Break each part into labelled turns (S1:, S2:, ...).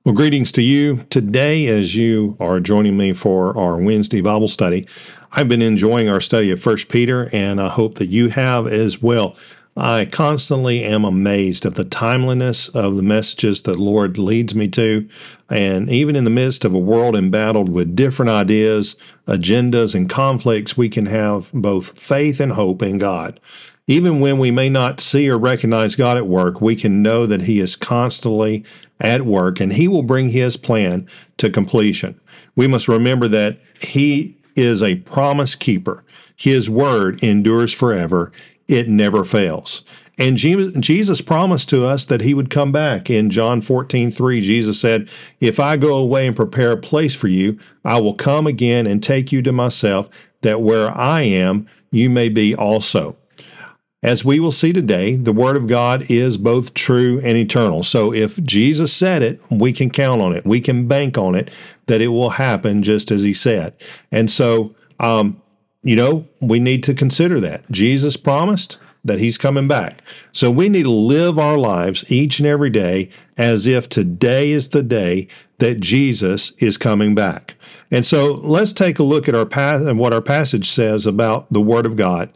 S1: Well, greetings to you today as you are joining me for our Wednesday Bible study. I've been enjoying our study of 1 Peter, and I hope that you have as well. I constantly am amazed at the timeliness of the messages that the Lord leads me to, and even in the midst of a world embattled with different ideas, agendas, and conflicts, we can have both faith and hope in God. Even when we may not see or recognize God at work, we can know that He is constantly at work and He will bring His plan to completion. We must remember that He is a promise keeper. His word endures forever. It never fails. And Jesus promised to us that He would come back. In John 14:3, Jesus said, "If I go away and prepare a place for you, I will come again and take you to myself, that where I am, you may be also." As we will see today, the Word of God is both true and eternal. So if Jesus said it, we can count on it. We can bank on it that it will happen just as He said. And so, we need to consider that. Jesus promised that He's coming back. So we need to live our lives each and every day as if today is the day that Jesus is coming back. And so let's take a look at what our passage says about the Word of God.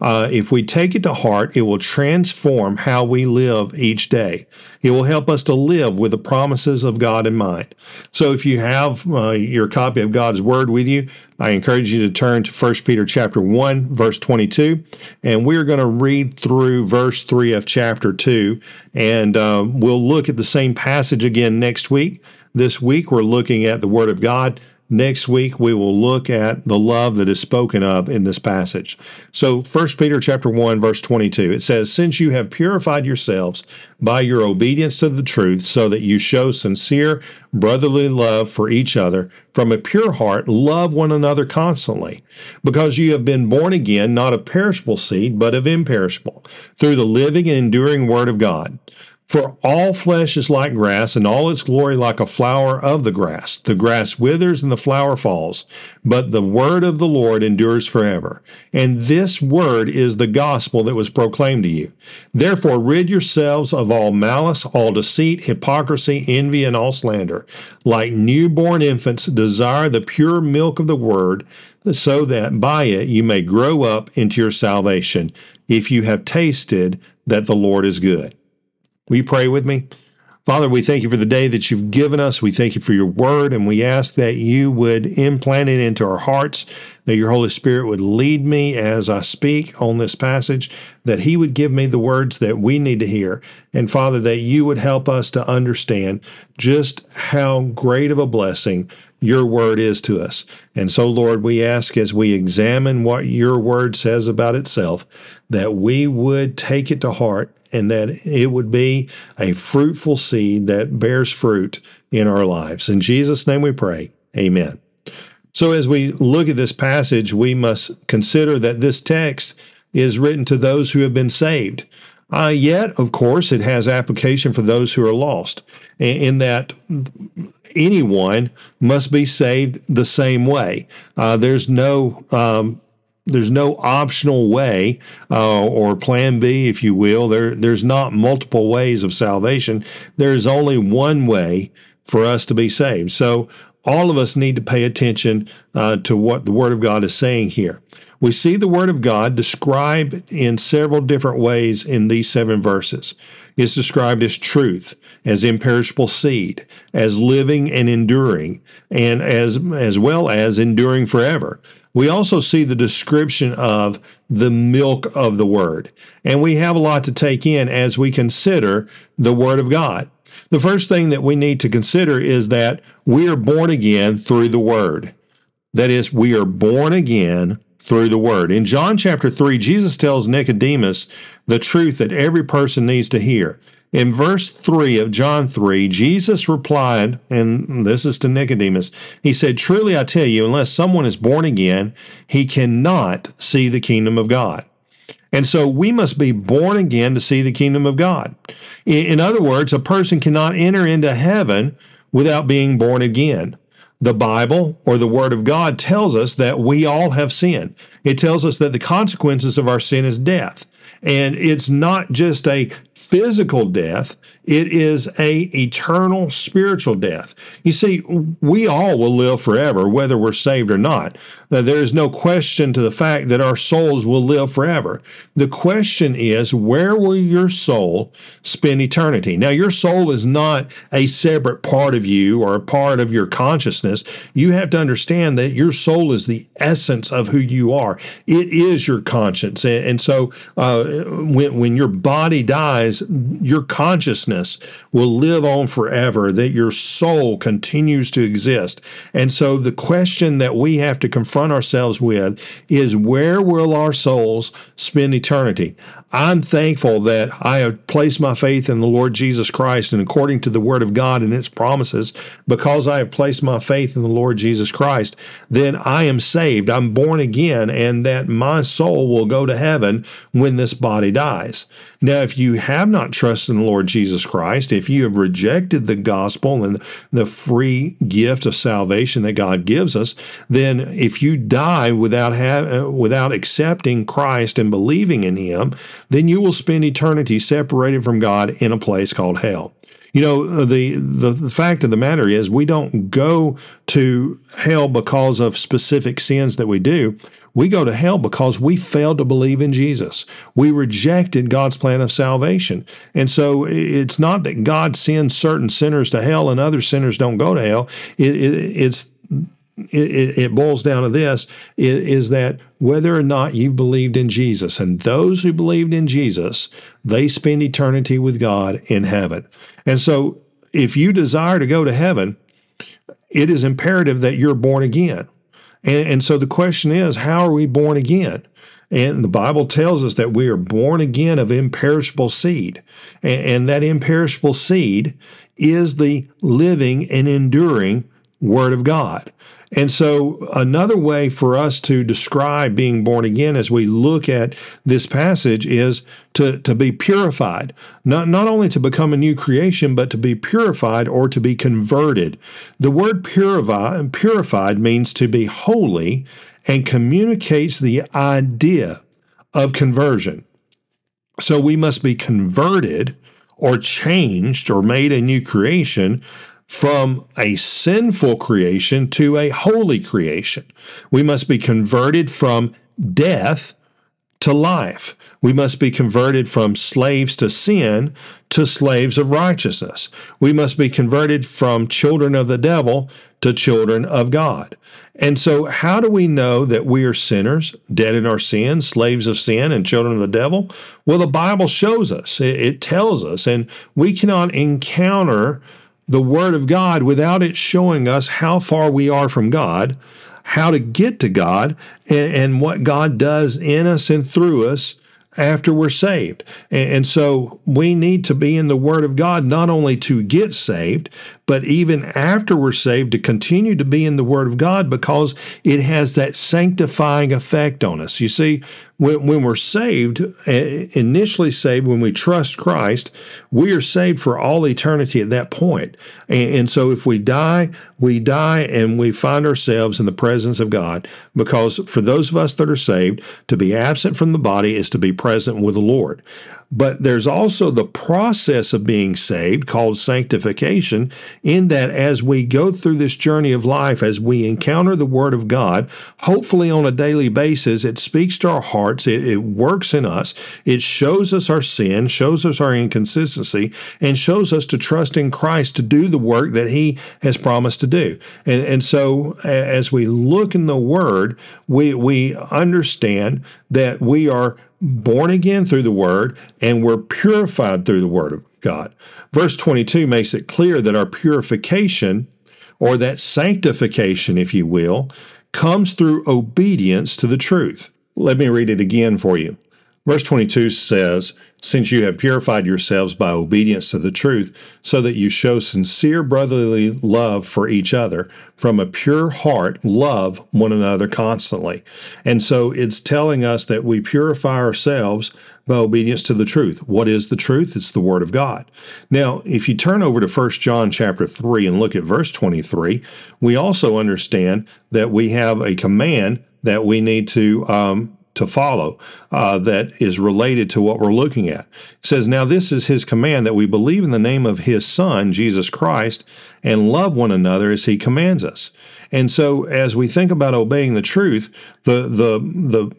S1: If we take it to heart, it will transform how we live each day. It will help us to live with the promises of God in mind. So if you have your copy of God's Word with you, I encourage you to turn to 1 Peter chapter 1, verse 22, and we're going to read through verse 3 of chapter 2, and we'll look at the same passage again next week. This week, we're looking at the Word of God. Next week, we will look at the love that is spoken of in this passage. So 1 Peter chapter 1, verse 22, it says, "Since you have purified yourselves by your obedience to the truth, so that you show sincere brotherly love for each other, from a pure heart, love one another constantly, because you have been born again, not of perishable seed, but of imperishable, through the living and enduring Word of God. For all flesh is like grass, and all its glory like a flower of the grass. The grass withers and the flower falls, but the word of the Lord endures forever. And this word is the gospel that was proclaimed to you. Therefore rid yourselves of all malice, all deceit, hypocrisy, envy, and all slander. Like newborn infants, desire the pure milk of the word, so that by it you may grow up into your salvation, if you have tasted that the Lord is good." Will you pray with me? Father, we thank you for the day that you've given us. We thank you for your word, and we ask that you would implant it into our hearts, that your Holy Spirit would lead me as I speak on this passage, that He would give me the words that we need to hear. And Father, that you would help us to understand just how great of a blessing your word is to us. And so, Lord, we ask as we examine what your word says about itself, that we would take it to heart and that it would be a fruitful seed that bears fruit in our lives. In Jesus' name we pray. Amen. So as we look at this passage, we must consider that this text is written to those who have been saved. Yet, of course, it has application for those who are lost, in that anyone must be saved the same way. There's no optional way or plan B, if you will. There's not multiple ways of salvation. There's only one way for us to be saved. So all of us need to pay attention to what the Word of God is saying here. We see the Word of God described in several different ways in these 7 verses. It's described as truth, as imperishable seed, as living and enduring, and as well as enduring forever. We also see the description of the milk of the Word, and we have a lot to take in as we consider the Word of God. The first thing that we need to consider is that we are born again through the Word. That is, we are born again through the Word. In John chapter 3, Jesus tells Nicodemus the truth that every person needs to hear. In verse 3 of John 3, Jesus replied, and this is to Nicodemus, he said, "Truly I tell you, unless someone is born again, he cannot see the kingdom of God." And so we must be born again to see the kingdom of God. In other words, a person cannot enter into heaven without being born again. The Bible, or the Word of God, tells us that we all have sinned. It tells us that the consequences of our sin is death. And it's not just a physical death. It is a eternal spiritual death. You see, we all will live forever, whether we're saved or not. There is no question to the fact that our souls will live forever. The question is, where will your soul spend eternity? Now, your soul is not a separate part of you or a part of your consciousness. You have to understand that your soul is the essence of who you are. It is your conscience. And so when your body dies, your consciousness will live on forever, that your soul continues to exist. And so the question that we have to confront ourselves with is, where will our souls spend eternity? I'm thankful that I have placed my faith in the Lord Jesus Christ, and according to the Word of God and its promises, because I have placed my faith in the Lord Jesus Christ, then I am saved. I'm born again, and that my soul will go to heaven when this body dies. Now, if you have not trusted in the Lord Jesus Christ, if you have rejected the gospel and the free gift of salvation that God gives us, then if you die without accepting Christ and believing in Him, then you will spend eternity separated from God in a place called hell. You know, the fact of the matter is, we don't go to hell because of specific sins that we do. We go to hell because we failed to believe in Jesus. We rejected God's plan of salvation. And so it's not that God sends certain sinners to hell and other sinners don't go to hell. It boils down to this, is that whether or not you've believed in Jesus, and those who believed in Jesus, they spend eternity with God in heaven. And so if you desire to go to heaven, it is imperative that you're born again. And so the question is, how are we born again? And the Bible tells us that we are born again of imperishable seed. And that imperishable seed is the living and enduring Word of God. And so another way for us to describe being born again as we look at this passage is to be purified, not only to become a new creation, but to be purified or to be converted. The word purified means to be holy and communicates the idea of conversion. So we must be converted or changed or made a new creation from a sinful creation to a holy creation. We must be converted from death to life. We must be converted from slaves to sin to slaves of righteousness. We must be converted from children of the devil to children of God. And so how do we know that we are sinners, dead in our sins, slaves of sin, and children of the devil? Well, the Bible shows us. It tells us, and we cannot encounter the Word of God without it showing us how far we are from God, how to get to God, and what God does in us and through us after we're saved. And so we need to be in the Word of God not only to get saved, but even after we're saved to continue to be in the Word of God, because it has that sanctifying effect on us. You see, when we're saved, initially saved, when we trust Christ, we are saved for all eternity at that point. And so if we die and we find ourselves in the presence of God, because for those of us that are saved, to be absent from the body is to be present with the Lord. But there's also the process of being saved called sanctification, in that as we go through this journey of life, as we encounter the Word of God, hopefully on a daily basis, it speaks to our hearts, it works in us, it shows us our sin, shows us our inconsistency, and shows us to trust in Christ to do the work that He has promised to do. And so as we look in the Word, we understand that we are born again through the Word, and we're purified through the Word of God. Verse 22 makes it clear that our purification, or that sanctification, if you will, comes through obedience to the truth. Let me read it again for you. Verse 22 says, "Since you have purified yourselves by obedience to the truth, so that you show sincere brotherly love for each other, from a pure heart love one another constantly." And so it's telling us that we purify ourselves by obedience to the truth. What is the truth? It's the Word of God. Now, if you turn over to 1 John chapter 3 and look at verse 23, we also understand that we have a command that we need to to follow that is related to what we're looking at. It says, now this is his command, that we believe in the name of his Son, Jesus Christ, and love one another as he commands us. And so as we think about obeying the truth, the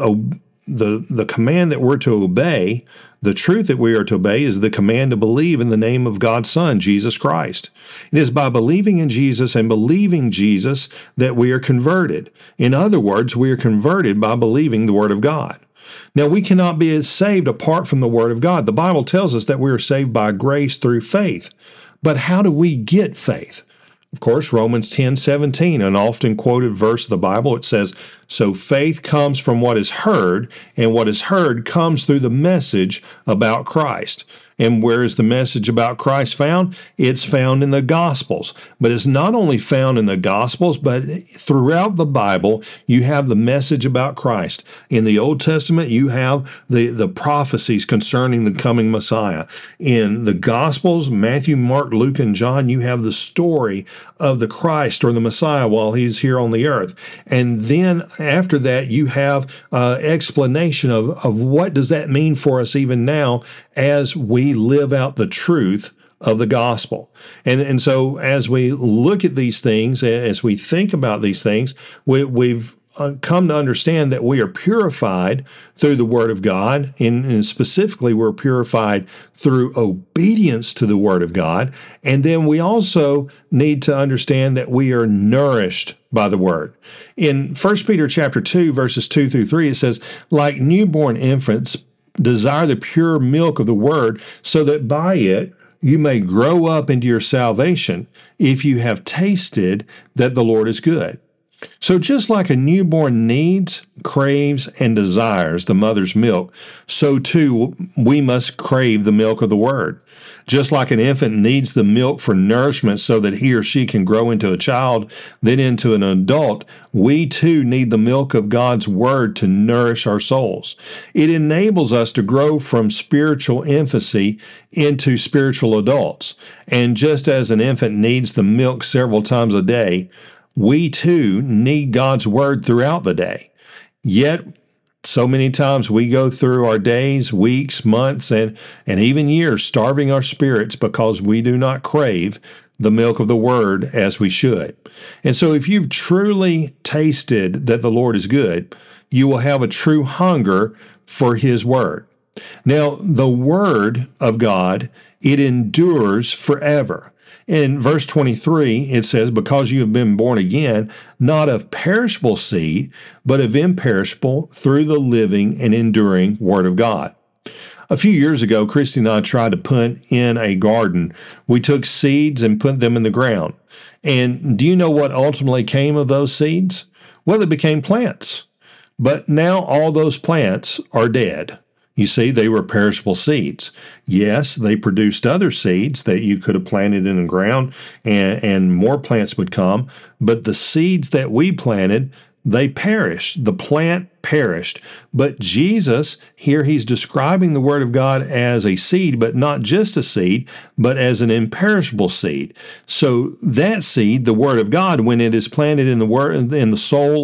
S1: command that we're to obey, the truth that we are to obey, is the command to believe in the name of God's Son, Jesus Christ. It is by believing in Jesus and believing Jesus that we are converted. In other words, we are converted by believing the Word of God. Now, we cannot be saved apart from the Word of God. The Bible tells us that we are saved by grace through faith. But how do we get faith? Of course, Romans 10:17, an often quoted verse of the Bible, it says, so faith comes from what is heard, and what is heard comes through the message about Christ. And where is the message about Christ found? It's found in the Gospels. But it's not only found in the Gospels, but throughout the Bible, you have the message about Christ. In the Old Testament, you have the prophecies concerning the coming Messiah. In the Gospels, Matthew, Mark, Luke, and John, you have the story of the Christ or the Messiah while he's here on the earth. And then after that, you have explanation of what does that mean for us even now as we live out the truth of the gospel. And so as we look at these things, as we think about these things, we've come to understand that we are purified through the Word of God, and specifically we're purified through obedience to the Word of God. And then we also need to understand that we are nourished by the Word. In 1 Peter chapter 2, verses 2 through 3, it says, like newborn infants, desire the pure milk of the Word, so that by it you may grow up into your salvation, if you have tasted that the Lord is good. So just like a newborn needs, craves, and desires the mother's milk, so too we must crave the milk of the Word. Just like an infant needs the milk for nourishment so that he or she can grow into a child, then into an adult, we too need the milk of God's Word to nourish our souls. It enables us to grow from spiritual infancy into spiritual adults. And just as an infant needs the milk several times a day, we too need God's Word throughout the day. Yet, so many times we go through our days, weeks, months, and even years starving our spirits because we do not crave the milk of the Word as we should. And so if you've truly tasted that the Lord is good, you will have a true hunger for His Word. Now, the Word of God, it endures forever. In verse 23, it says, because you have been born again, not of perishable seed, but of imperishable, through the living and enduring Word of God. A few years ago, Christy and I tried to put in a garden. We took seeds and put them in the ground. And do you know what ultimately came of those seeds? Well, they became plants. But now all those plants are dead. You see, they were perishable seeds. Yes, they produced other seeds that you could have planted in the ground and more plants would come. But the seeds that we planted, they perished. The plant perished. But Jesus, here he's describing the Word of God as a seed, but not just a seed, but as an imperishable seed. So that seed, the Word of God, when it is planted in the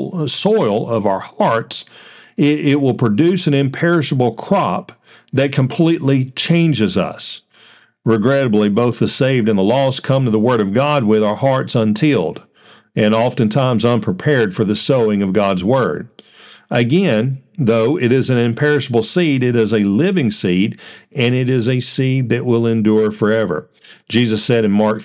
S1: soil of our hearts, it will produce an imperishable crop that completely changes us. Regrettably, both the saved and the lost come to the Word of God with our hearts untilled and oftentimes unprepared for the sowing of God's Word. Again, though it is an imperishable seed, it is a living seed, and it is a seed that will endure forever. Jesus said in Mark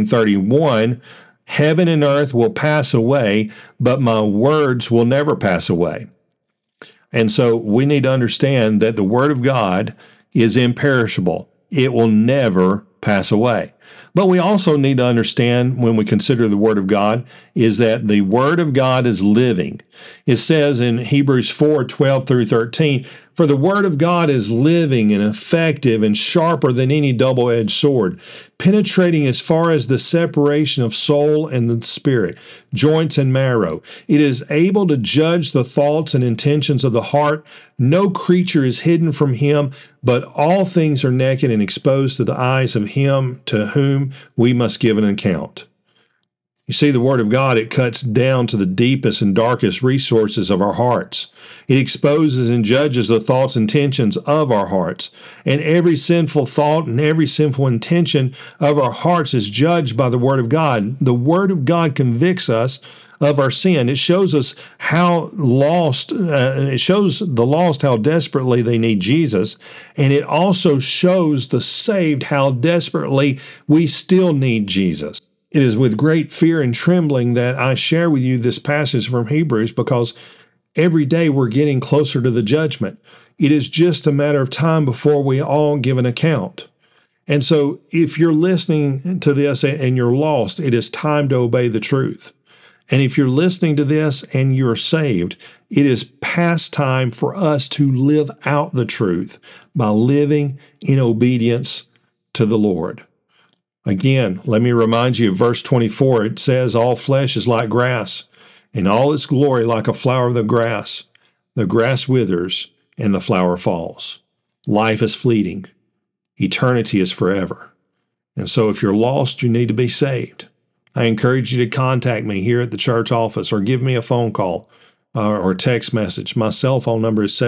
S1: 13:31, heaven and earth will pass away, but my words will never pass away. And so we need to understand that the Word of God is imperishable. It will never pass away. But we also need to understand when we consider the Word of God is that the Word of God is living. It says in Hebrews 4:12 through 13, for the Word of God is living and effective and sharper than any double-edged sword, penetrating as far as the separation of soul and the spirit, joints and marrow. It is able to judge the thoughts and intentions of the heart. No creature is hidden from Him, but all things are naked and exposed to the eyes of Him to whom we must give an account. You see, the Word of God, it cuts down to the deepest and darkest resources of our hearts. It exposes and judges the thoughts and intentions of our hearts. And every sinful thought and every sinful intention of our hearts is judged by the Word of God. The Word of God convicts us of our sin. It shows us how lost, it shows the lost how desperately they need Jesus. And it also shows the saved how desperately we still need Jesus. It is with great fear and trembling that I share with you this passage from Hebrews, because every day we're getting closer to the judgment. It is just a matter of time before we all give an account. And so if you're listening to this and you're lost, it is time to obey the truth. And if you're listening to this and you're saved, it is past time for us to live out the truth by living in obedience to the Lord. Again, let me remind you of verse 24. It says, all flesh is like grass, and all its glory like a flower of the grass. The grass withers, and the flower falls. Life is fleeting. Eternity is forever. And so if you're lost, you need to be saved. I encourage you to contact me here at the church office, or give me a phone call or text message. My cell phone number is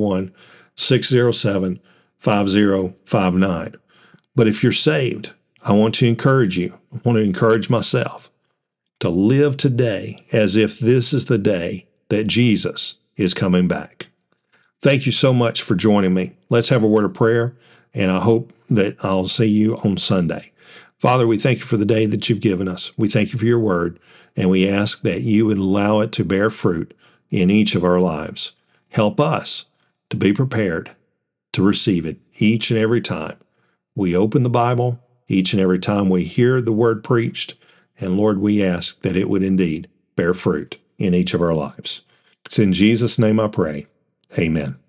S1: 731-607-5059. But if you're saved, I want to encourage you. I want to encourage myself to live today as if this is the day that Jesus is coming back. Thank you so much for joining me. Let's have a word of prayer, and I hope that I'll see you on Sunday. Father, we thank you for the day that you've given us. We thank you for your word, and we ask that you would allow it to bear fruit in each of our lives. Help us to be prepared to receive it each and every time we open the Bible, each and every time we hear the word preached. And Lord, we ask that it would indeed bear fruit in each of our lives. It's in Jesus' name I pray. Amen.